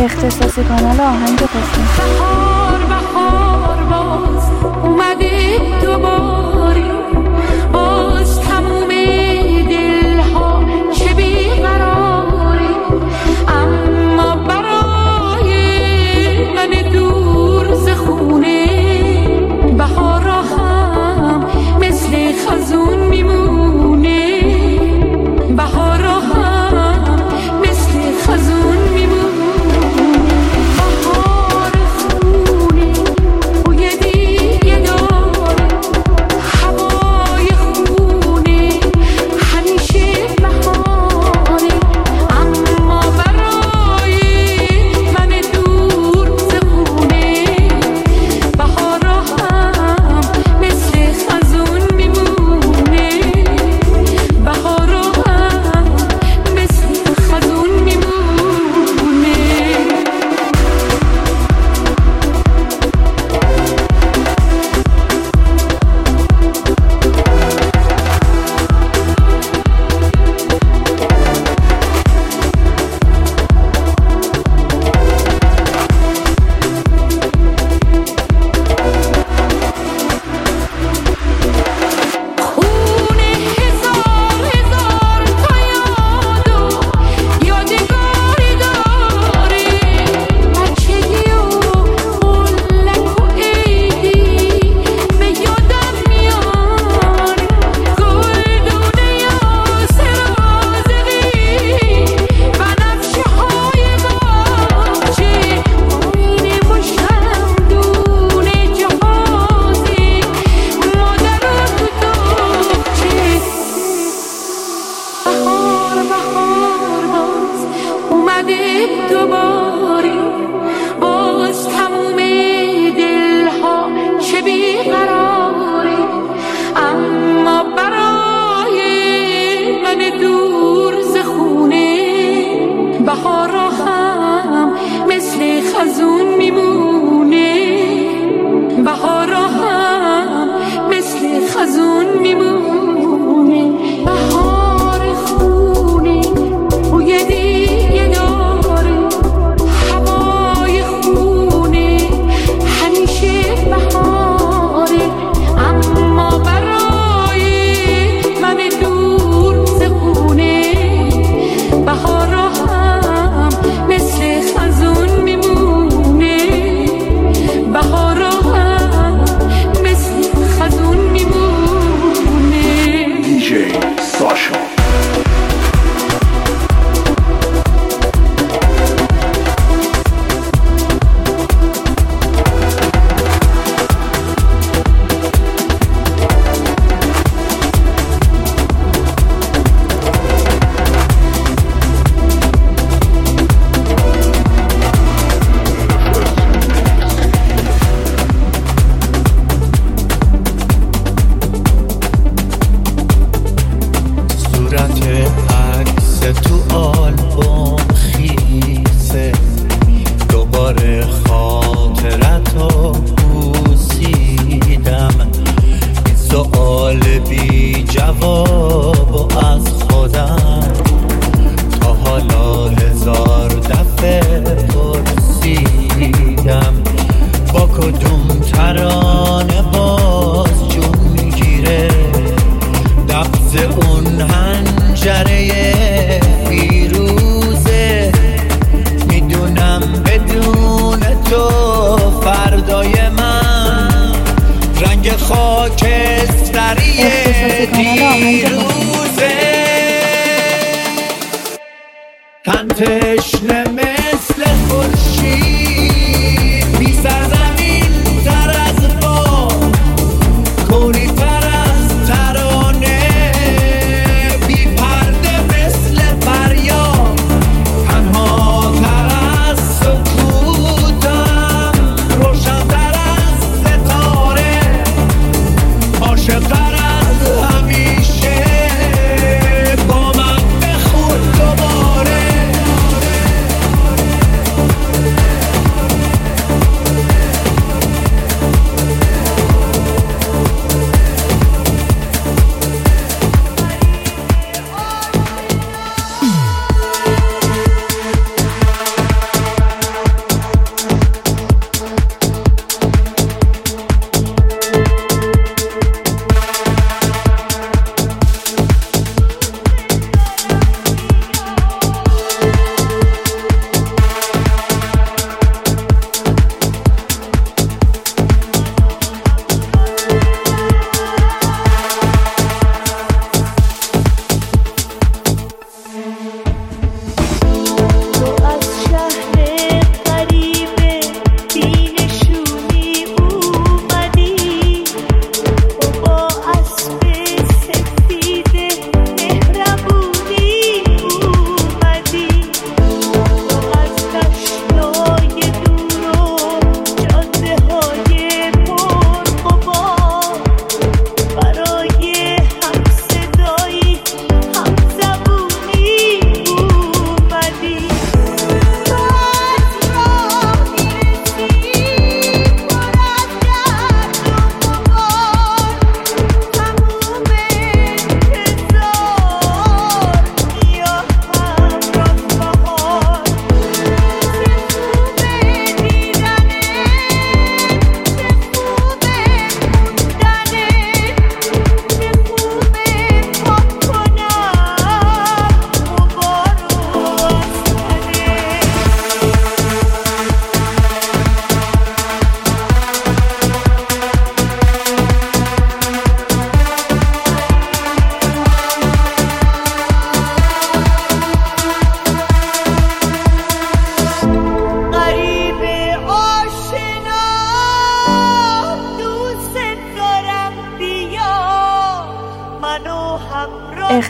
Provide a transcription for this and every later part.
اختصاصی کانال آهنگ قصه. بهار بهار باز اومده دوباره، باز تموم دلها چه بیقراره، اما برای من دور ز خونه بهارا هم مثل خزون میمونه، بهارا هم مثل خزون میمونه.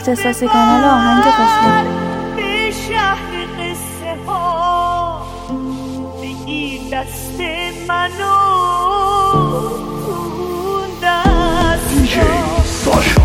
اختصاصی کانال آهنگ قصه. به شهر قصه ها بگیر دست منو اون دست ها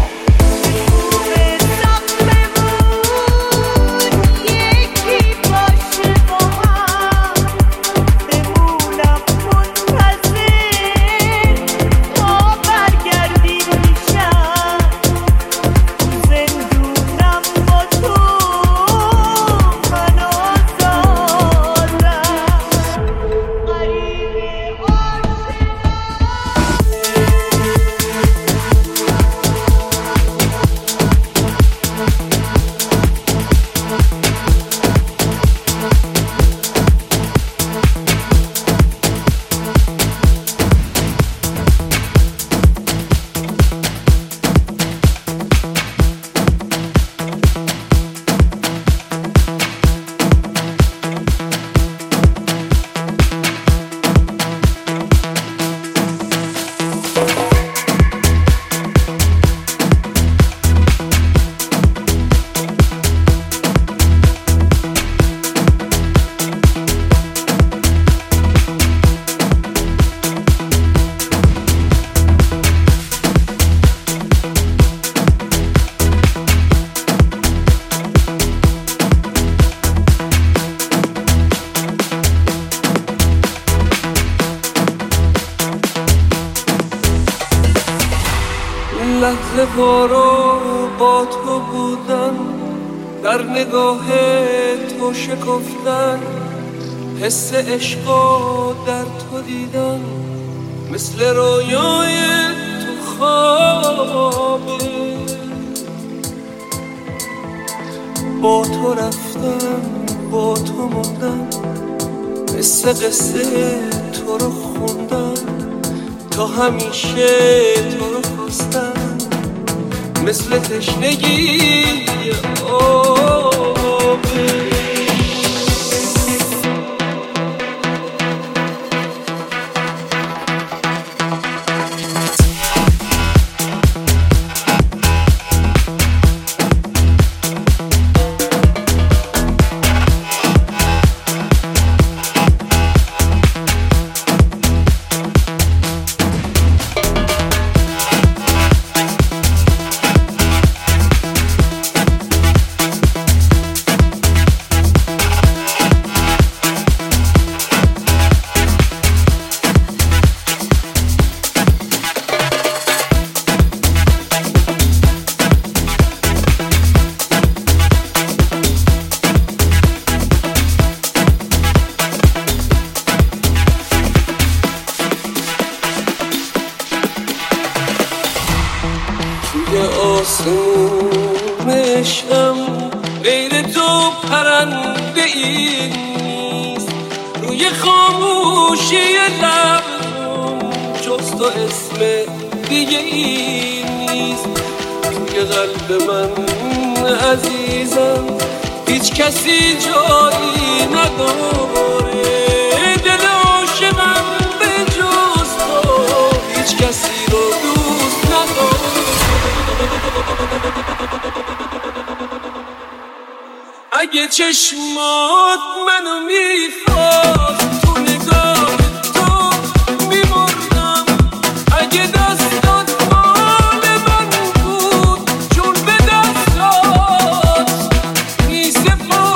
لحظه وارو با تو بودن، در نگاه تو شکفتن، حس عشقو در تو دیدن، مثل رویای تو خوابه. با تو رفتم با تو موندم، مثل قصه تو رو خوندم، تا همیشه تو رو خواستم، مثل تشنگی آبه. آسمون عشقم غیر تو پرنده ای نیست، روی خاموشی لبم جز تو اسم دیگه ای نیست. توی قلب من عزیزم هیچ کسی جایی نداره، دل عاشقم به جز تو هیچ کسی رو دوست نداره. اگه چشمات منو میخواست تو نگاه تو میمردم، اگه دستات مال من بود چون به دستات میسپردم.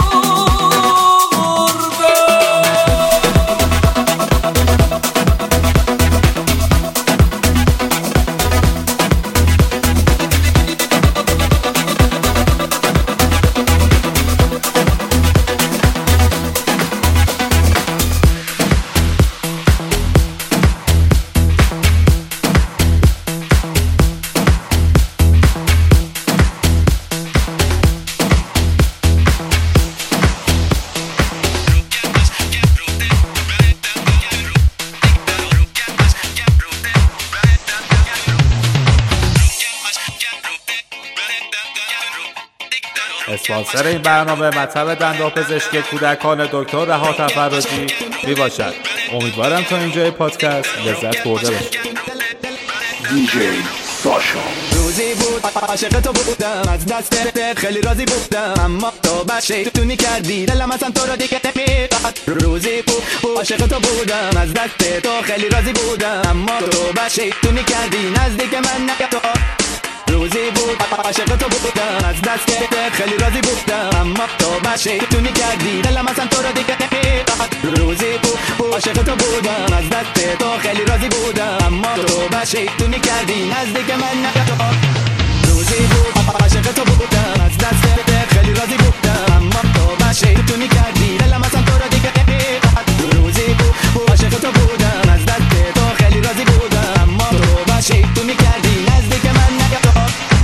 اسپانسر این برنامه مطب دندانپزشکی کودکان دکتر رها تفرجی می باشد. امیدوارم تا اینجای پادکست لذت برده باشید. ساشا. روزی بود عاشق تو بودم، از دستت خیلی راضی بودم، اما تو شیطونی کردی دلم اصلا تو رو دیگه نمیخواد. روزی بود عاشق تو بودم، از دست تو خیلی راضی بودم، اما تو شیطونی کردی نزدیک من نیا تو. روزی بود عاشق تو بودم، از دستت خیلی راضی بودم، اما تو شیطونی کردی دلم اصلا تو رو دیگه نمیخواد. روزی بود عاشق تو بودم، از دست تو خیلی راضی بودم، اما تو شیطونی کردی نزدیک من نیا تو. روزی بود عاشق تو بودم، از دستت خیلی راضی بودم، اما تو شیطونی کردی دلم اصلا تو رو دیگه نمیخواد. روزی بود عاشق تو بودم، از دست تو خیلی راضی بودم، اما تو شیطونی کردی نزدیک من نیا تو.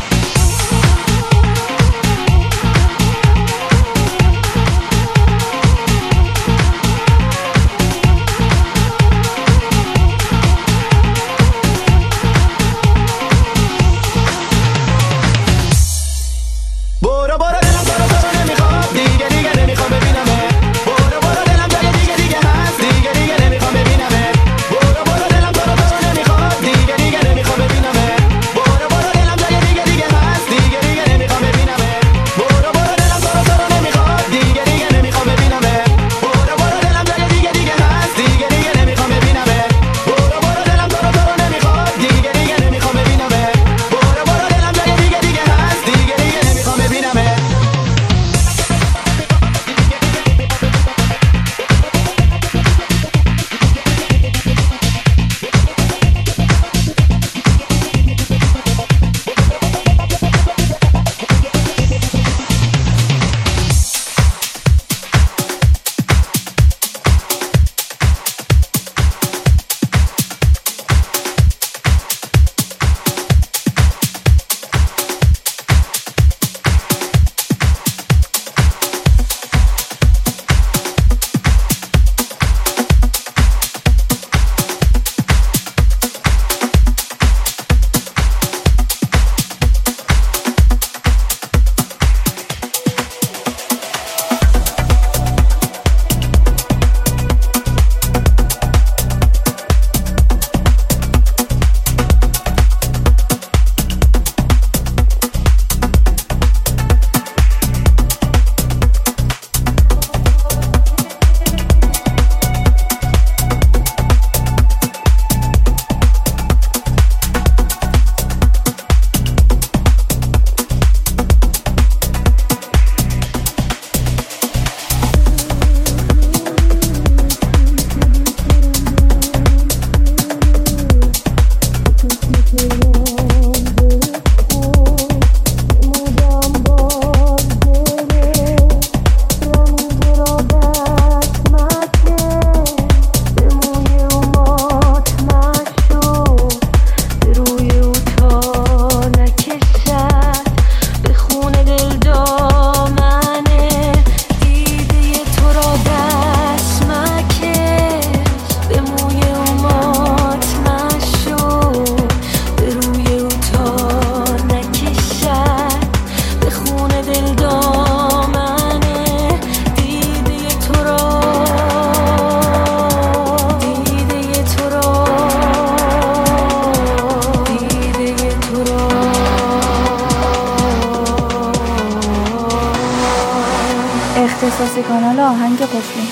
اختصاصی کانال آهنگ قفلی.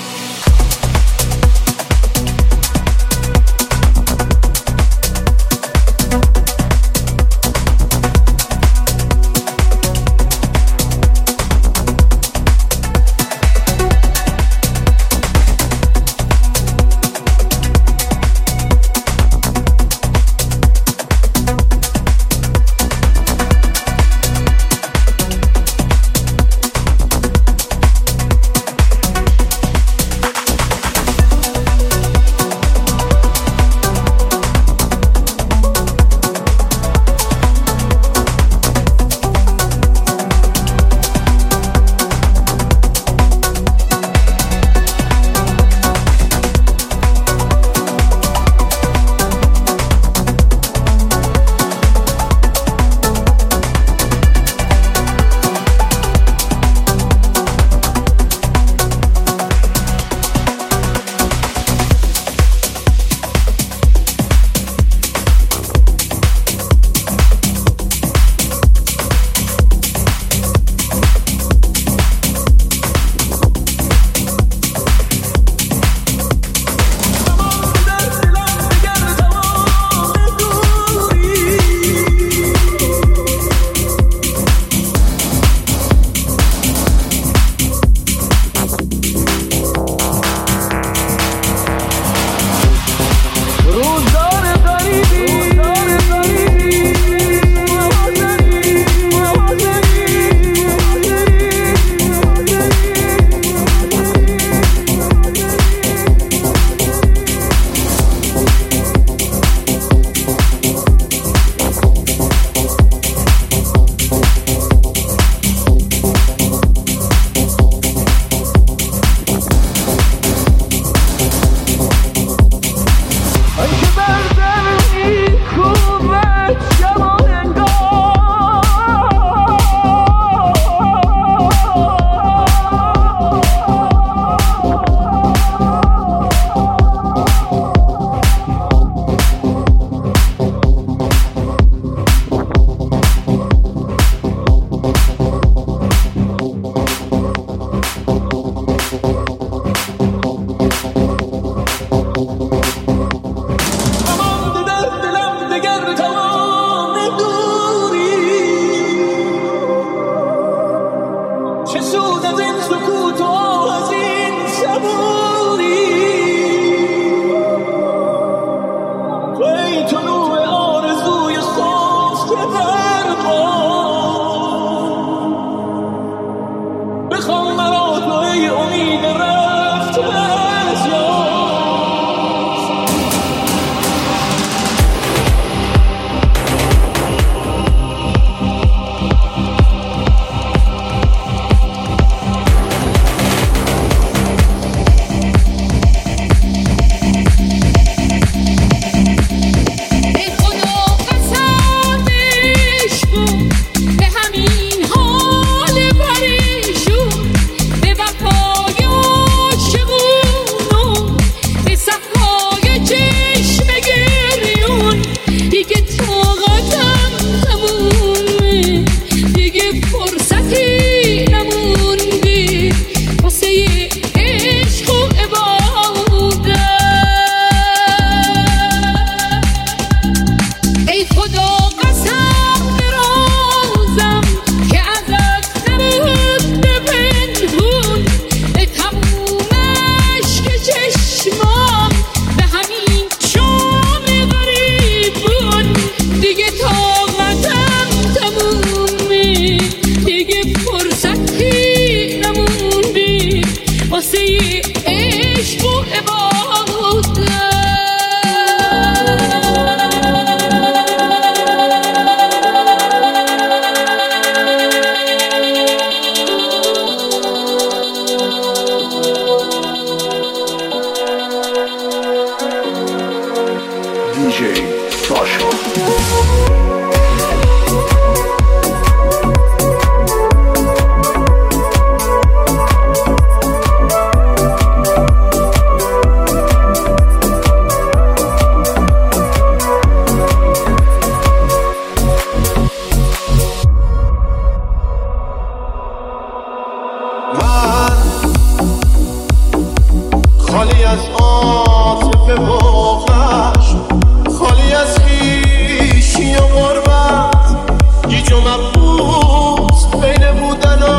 خالی از عاطفه و خشم، خالی از خویشی و غربت، گیج و مبهوت بین بودن و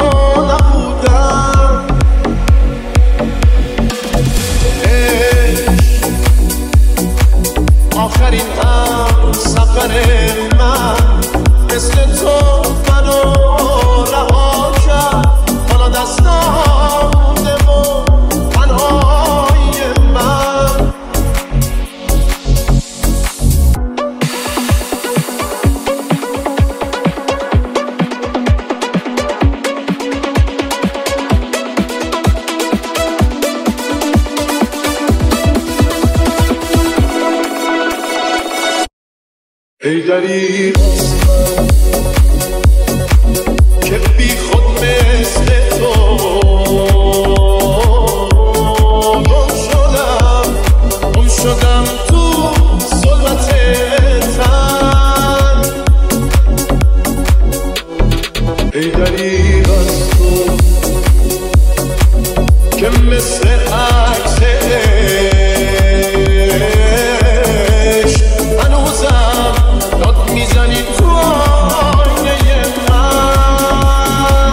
نبودن. آخرین هم سفر من مثل تو منو رها کرد، حالا دستم مونده و تنهای من. ای دریغ که بی خود مثل تو گم شدم تو ظلمت تن. ای دریغ از تو که مثل عکس عشق هنوزم داد میزنی تو آینه من.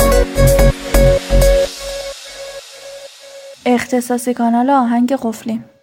اختصاصی کانال آهنگ قفلی.